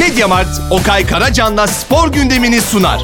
Mediamarkt, Okay Karacan'la spor gündemini sunar.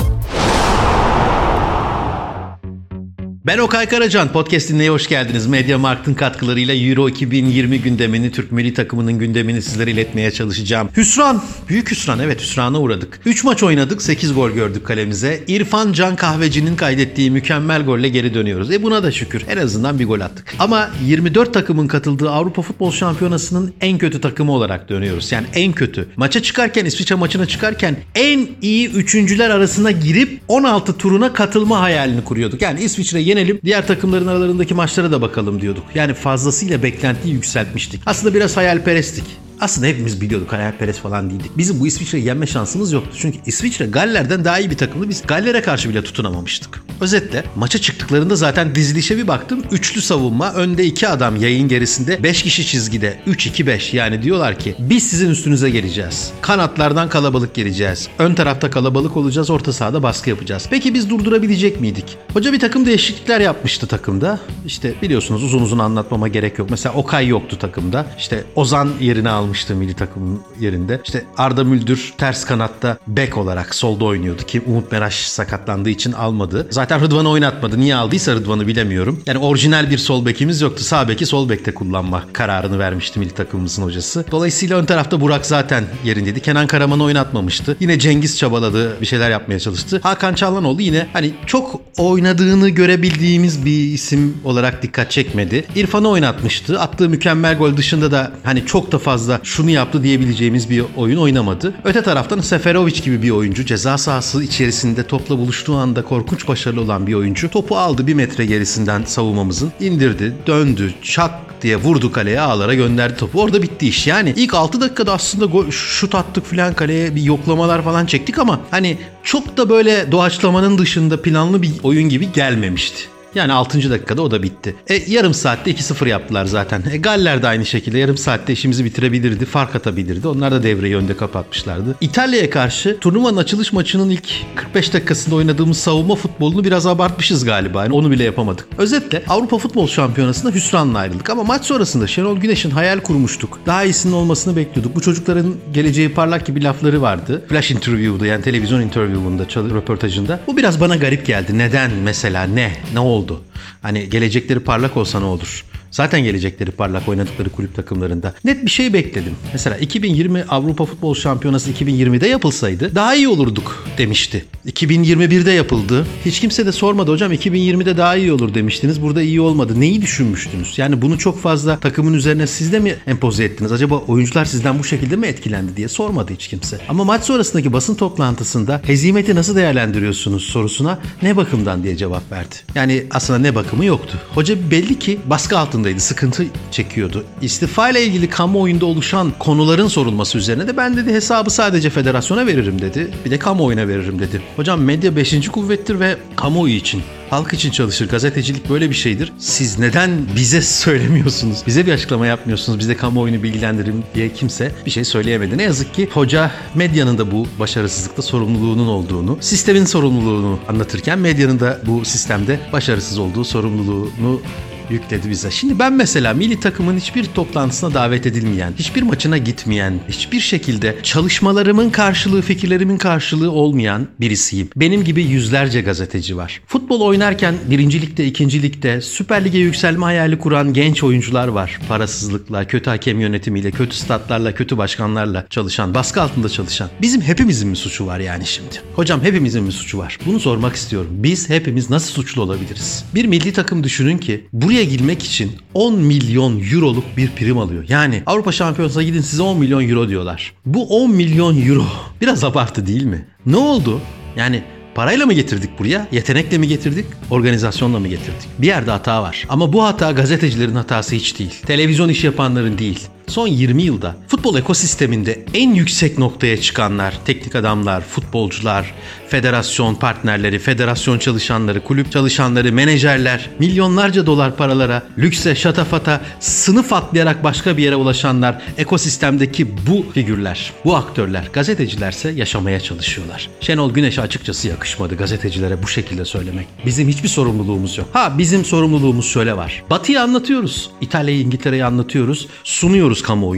Ben Okay Karacan, podcast dinleye hoş geldiniz. Mediamarkt'ın katkılarıyla Euro 2020 gündemini, Türk milli takımının gündemini sizlere iletmeye çalışacağım. Hüsran, büyük hüsran, evet hüsrana uğradık. 3 maç oynadık, 8 gol gördük kalemize. İrfan Can Kahveci'nin kaydettiği mükemmel golle geri dönüyoruz. Buna da şükür, en azından bir gol attık. Ama 24 takımın katıldığı Avrupa Futbol Şampiyonası'nın en kötü takımı olarak dönüyoruz. Yani en kötü. Maça çıkarken, İsviçre maçına çıkarken en iyi üçüncüler arasına girip 16 turuna katılma hayalini kuruyorduk. Yani İsviçre yenelim, diğer takımların aralarındaki maçlara da bakalım diyorduk. Yani fazlasıyla beklentiyi yükseltmiştik. Aslında biraz hayalperesttik. Aslında hepimiz biliyorduk, hayalperest falan değildik. Bizim bu İsviçre'yi yenme şansımız yoktu. Çünkü İsviçre Galler'den daha iyi bir takımdı. Biz Galler'e karşı bile tutunamamıştık. Özetle maça çıktıklarında zaten dizilişe bir baktım. Üçlü savunma, önde 2 adam yayın gerisinde, 5 kişi çizgide. 3-2-5 yani diyorlar ki biz sizin üstünüze geleceğiz. Kanatlardan kalabalık geleceğiz. Ön tarafta kalabalık olacağız, orta sahada baskı yapacağız. Peki biz durdurabilecek miydik? Hoca bir takım değişiklikler yapmıştı takımda. İşte biliyorsunuz, uzun uzun anlatmama gerek yok. Mesela Okay yoktu takımda. İşte Ozan yerini almıştı milli takımın yerinde. İşte Arda Müldür ters kanatta bek olarak solda oynuyordu ki Umut Meraş sakatlandığı için almadı. Zaten Rıdvan'ı oynatmadı. Niye aldıysa Rıdvan'ı bilemiyorum. Yani orijinal bir sol bekimiz yoktu. Sağ beki sol bekte kullanma kararını vermişti milli takımımızın hocası. Dolayısıyla ön tarafta Burak zaten yerindeydi. Kenan Karaman'ı oynatmamıştı. Yine Cengiz çabaladı. Bir şeyler yapmaya çalıştı. Hakan Çalhanoğlu yine hani çok oynadığını görebildiğimiz bir isim olarak dikkat çekmedi. İrfan'ı oynatmıştı. Attığı mükemmel gol dışında da hani çok da fazla şunu yaptı diyebileceğimiz bir oyun oynamadı. Öte taraftan Seferovic gibi bir oyuncu, ceza sahası içerisinde topla buluştuğu anda korkunç başarılı olan bir oyuncu. Topu aldı 1 metre gerisinden savunmamızın, indirdi, döndü, çak diye vurdu kaleye, ağlara gönderdi topu. Orada bitti iş. Yani ilk 6 dakikada aslında şut attık filan, kaleye bir yoklamalar falan çektik ama hani çok da böyle doğaçlamanın dışında planlı bir oyun gibi gelmemişti. Yani 6. dakikada o da bitti. Yarım saatte 2-0 yaptılar zaten. Galler de aynı şekilde yarım saatte işimizi bitirebilirdi, fark atabilirdi. Onlar da devreyi önde kapatmışlardı. İtalya'ya karşı turnuvanın açılış maçının ilk 45 dakikasında oynadığımız savunma futbolunu biraz abartmışız galiba. Yani onu bile yapamadık. Özetle Avrupa Futbol Şampiyonası'nda hüsranla ayrıldık. Ama maç sonrasında Şenol Güneş'in hayal kurmuştuk. Daha iyisinin olmasını bekliyorduk. Bu çocukların geleceği parlak gibi lafları vardı. Flash interview'da, yani televizyon interview'unda, röportajında. Bu biraz bana garip geldi. Neden mesela? Ne oldu? Hani gelecekleri parlak olsa ne olur? Zaten gelecekleri parlak oynadıkları kulüp takımlarında. Net bir şey bekledim. Mesela 2020 Avrupa Futbol Şampiyonası 2020'de yapılsaydı daha iyi olurduk demişti. 2021'de yapıldı. Hiç kimse de sormadı, hocam 2020'de daha iyi olur demiştiniz. Burada iyi olmadı. Neyi düşünmüştünüz? Yani bunu çok fazla takımın üzerine siz de mi empoze ettiniz? Acaba oyuncular sizden bu şekilde mi etkilendi diye sormadı hiç kimse. Ama maç sonrasındaki basın toplantısında hezimeti nasıl değerlendiriyorsunuz sorusuna ne bakımdan diye cevap verdi. Yani aslında ne bakımı yoktu. Hoca belli ki baskı altında, sıkıntı çekiyordu. İstifa ile ilgili kamuoyunda oluşan konuların sorulması üzerine de ben dedi hesabı sadece federasyona veririm dedi. Bir de kamuoyuna veririm dedi. Hocam medya 5. kuvvettir ve kamuoyu için, halk için çalışır. Gazetecilik böyle bir şeydir. Siz neden bize söylemiyorsunuz? Bize bir açıklama yapmıyorsunuz. Bize kamuoyunu bilgilendirin diye kimse bir şey söyleyemedi. Ne yazık ki hoca medyanın da bu başarısızlıkta sorumluluğunun olduğunu, sistemin sorumluluğunu anlatırken medyanın da bu sistemde başarısız olduğu sorumluluğunu yükledi bize. Şimdi ben mesela milli takımın hiçbir toplantısına davet edilmeyen, hiçbir maçına gitmeyen, hiçbir şekilde çalışmalarımın karşılığı, fikirlerimin karşılığı olmayan birisiyim. Benim gibi yüzlerce gazeteci var. Futbol oynarken 1. ligde, 2. ligde Süper Lig'e yükselme hayali kuran genç oyuncular var. Parasızlıkla, kötü hakem yönetimiyle, kötü statlarla, kötü başkanlarla çalışan, baskı altında çalışan. Bizim hepimizin mi suçu var yani şimdi? Hocam hepimizin mi suçu var? Bunu sormak istiyorum. Biz hepimiz nasıl suçlu olabiliriz? Bir milli takım düşünün ki buraya girmek için 10 milyon euroluk bir prim alıyor. Yani Avrupa Şampiyonası'na gidin size 10 milyon euro diyorlar. Bu 10 milyon euro biraz abartı değil mi? Ne oldu? Yani parayla mı getirdik buraya? Yetenekle mi getirdik? Organizasyonla mı getirdik? Bir yerde hata var. Ama bu hata gazetecilerin hatası hiç değil. Televizyon iş yapanların değil. Son 20 yılda futbol ekosisteminde en yüksek noktaya çıkanlar, teknik adamlar, futbolcular, federasyon partnerleri, federasyon çalışanları, kulüp çalışanları, menajerler, milyonlarca dolar paralara, lükse, şatafata, sınıf atlayarak başka bir yere ulaşanlar, ekosistemdeki bu figürler, bu aktörler, gazetecilerse yaşamaya çalışıyorlar. Şenol Güneş'e açıkçası yakışmadı gazetecilere bu şekilde söylemek. Bizim hiçbir sorumluluğumuz yok. Bizim sorumluluğumuz şöyle var. Batı'yı anlatıyoruz. İtalya'yı, İngiltere'yi anlatıyoruz. Sunuyoruz kamuoyuna.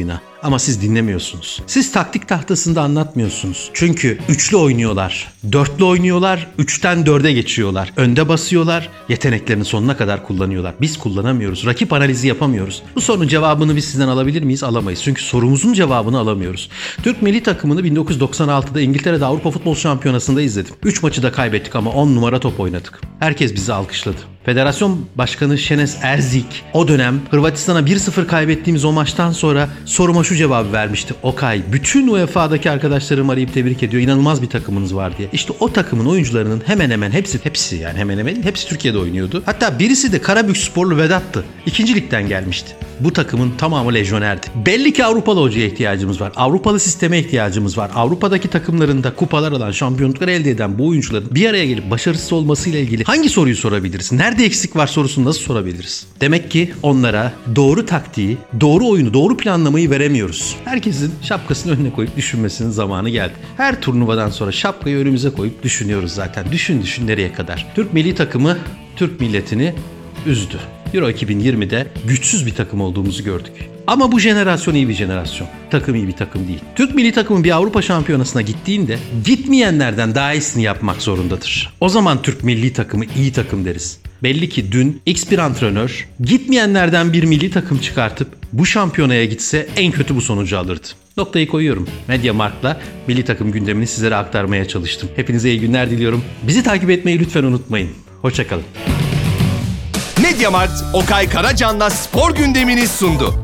Ama siz dinlemiyorsunuz. Siz taktik tahtasında anlatmıyorsunuz. Çünkü üçlü oynuyorlar, dörtlü oynuyorlar, 3'ten 4'e geçiyorlar. Önde basıyorlar, yeteneklerini sonuna kadar kullanıyorlar. Biz kullanamıyoruz, rakip analizi yapamıyoruz. Bu sorunun cevabını biz sizden alabilir miyiz? Alamayız. Çünkü sorumuzun cevabını alamıyoruz. Türk milli takımını 1996'da İngiltere'de Avrupa Futbol Şampiyonası'nda izledim. 3 maçı da kaybettik ama 10 numara top oynadık. Herkes bizi alkışladı. Federasyon Başkanı Şenes Erzik o dönem Hırvatistan'a 1-0 kaybettiğimiz o maçtan sonra soruma şu cevabı vermişti. Okay, bütün UEFA'daki arkadaşlarım arayıp tebrik ediyor. İnanılmaz bir takımınız var diye. İşte o takımın oyuncularının hemen hemen hepsi Türkiye'de oynuyordu. Hatta birisi de Karabüksporlu Vedat'tı. 2. ligden gelmişti. Bu takımın tamamı lejyonerdi. Belli ki Avrupalı hocaya ihtiyacımız var. Avrupalı sisteme ihtiyacımız var. Avrupa'daki takımlarında kupalar alan, şampiyonlukları elde eden bu oyuncuların bir araya gelip başarısız olmasıyla ilgili hangi soruyu sorabiliriz? Nerede eksik var sorusunu nasıl sorabiliriz? Demek ki onlara doğru taktiği, doğru oyunu, doğru planlamayı veremiyoruz. Herkesin şapkasını önüne koyup düşünmesinin zamanı geldi. Her turnuvadan sonra şapkayı önümüze koyup düşünüyoruz zaten. Düşün nereye kadar. Türk milli takımı Türk milletini üzdü. Euro 2020'de güçsüz bir takım olduğumuzu gördük. Ama bu jenerasyon iyi bir jenerasyon. Takım iyi bir takım değil. Türk milli takımı bir Avrupa Şampiyonası'na gittiğinde gitmeyenlerden daha iyisini yapmak zorundadır. O zaman Türk milli takımı iyi takım deriz. Belli ki dün X bir antrenör gitmeyenlerden bir milli takım çıkartıp bu şampiyonaya gitse en kötü bu sonucu alırdı. Noktayı koyuyorum. Mediamarkt'la milli takım gündemini sizlere aktarmaya çalıştım. Hepinize iyi günler diliyorum. Bizi takip etmeyi lütfen unutmayın. Hoşça kalın. Mediamarkt, Okay Karacan'la spor gündemini sundu.